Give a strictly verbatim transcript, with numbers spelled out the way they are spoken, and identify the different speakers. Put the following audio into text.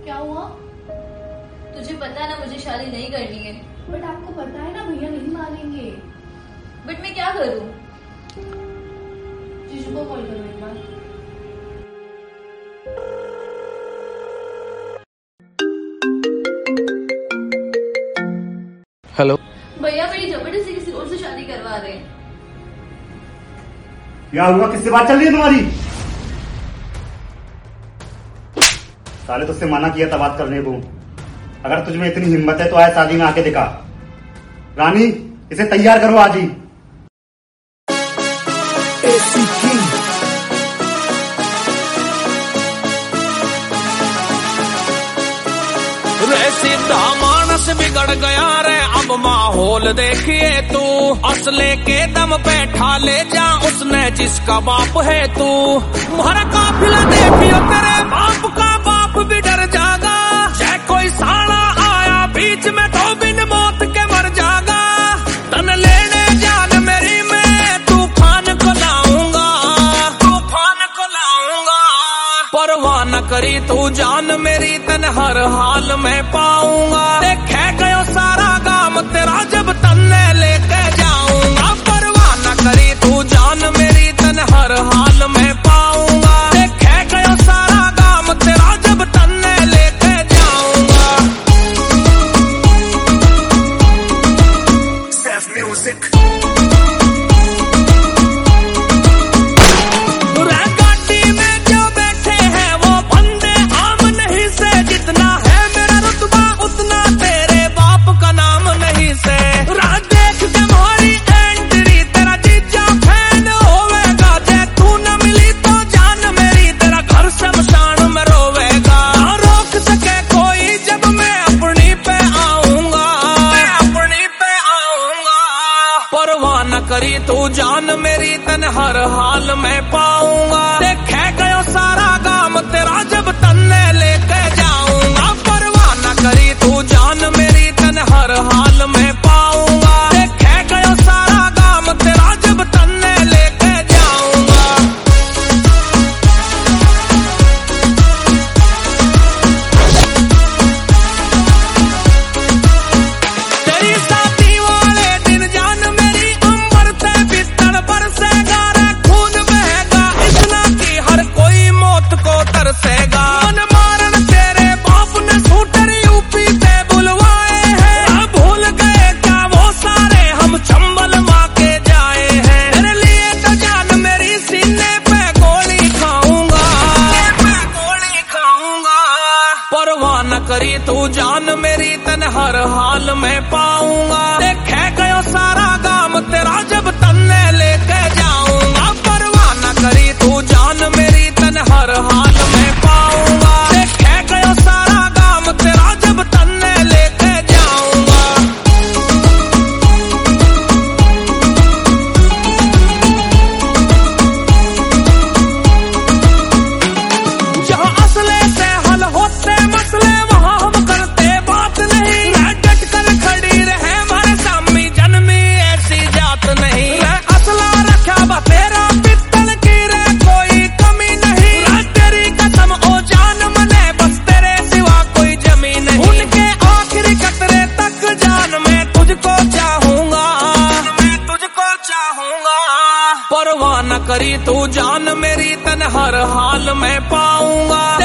Speaker 1: क्या हुआ?
Speaker 2: तुझे पता है ना मुझे शादी नहीं करनी है।
Speaker 1: बट आपको पता है ना भैया नहीं मानेंगे।
Speaker 2: बट मैं क्या करूं?
Speaker 1: जीजू को कॉल करो एक बार।
Speaker 3: हेलो
Speaker 2: भैया मेरी जबरदस्ती किसी और से शादी करवा रहे हैं।
Speaker 4: क्या हुआ? किससे बात चल रही है तुम्हारी? साले तुझसे मना किया था बात करने को। अगर तुझमें इतनी हिम्मत है तो आए शादी में आके दिखा। रानी इसे तैयार करो आज ही।
Speaker 5: सीधा मानस बिगड़ गया रे अब माहौल देखिए तू। असले के दम पे ठाले जा उसने जिसका बाप है तू। तुम्हारा काफिला देखियो तेरे बाप का बाप भी डर जागा। चाहे कोई साला आया बीच में तो बिन मौत के मर जागा। तन लेने जान मेरी मैं तूफान को लाऊंगा, तूफान को लाऊंगा। परवाह न करी तू जान मेरी तन हर हाल में पाऊंगा। देखे गयो सारा काम तेरा जब तन्ने लेके जाऊंगा। परवाह न करी तू जान मेरी तन हर हाल में पाऊंगा। देखे गयो सारा काम तेरा जब तन्ने लेके जाऊंगा। सेफ म्यूजिक करी तू जान मेरी तन हर हाल में पाऊंगा। देखे गयो सारा काम तेरा जब तन्ने लेके जाऊंगा। परवाह न करी तू जान मेरी तन हर हाल में पाऊंगा। देखे गयो सारा काम तेरा जब तन्ने लेके जाऊंगा। तेरी शादी वाले दिन जान मेरी तरसेगा। मन मारन तेरे बाप ने शूटर यूपी से बुलवाए हैं। भूल गए क्या वो सारे हम चंबल माँ के जाए हैं। तेरे लिए तो जान मेरी सीने पे गोली खाऊंगा, पे गोली खाऊंगा। परवाह न करी तू जान मेरी तन हर हाल में पाऊंगा। देखे गयो सारा काम तेरा जब तन्ने लेके जाऊंगा। परवाह न करी तू जान मेरी तन हर हाल में पाऊंगा। देखे गयो सारा काम तेरा जब तन्ने लेके जाऊंगा। जहाँ असले से हल होते मसले वहाँ हम करते बात नहीं। डट कर खड़ी रहे हमारे सामने जन्मी ऐसी जात नहीं। असला रखा बा तेरा पित्तल की रे कोई कमी नहीं। तेरी कसम ओ जान मने बस तेरे सिवा कोई जमीन नहीं। उनके आखिरी कतरे तक जान मैं तुझको चाहूंगा, मैं तुझको चाहूंगा। परवाह न करी तू जान मेरी तन हर हाल में पाऊंगा।